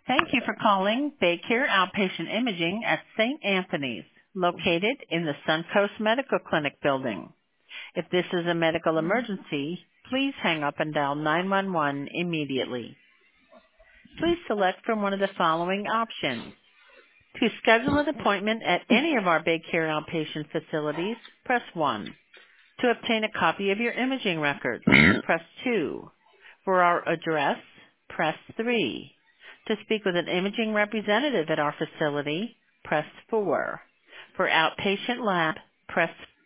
Thank you for calling Baycare Outpatient Imaging at St. Anthony's, located in the Suncoast Medical Clinic building. If this is a medical emergency, please hang up and dial 911 immediately. Please select from one of the following options. To schedule an appointment at any of our Baycare outpatient facilities, press 1. To obtain a copy of your imaging records, press 2. For our address, press 3. To speak with an imaging representative at our facility, press 4. For outpatient lab, press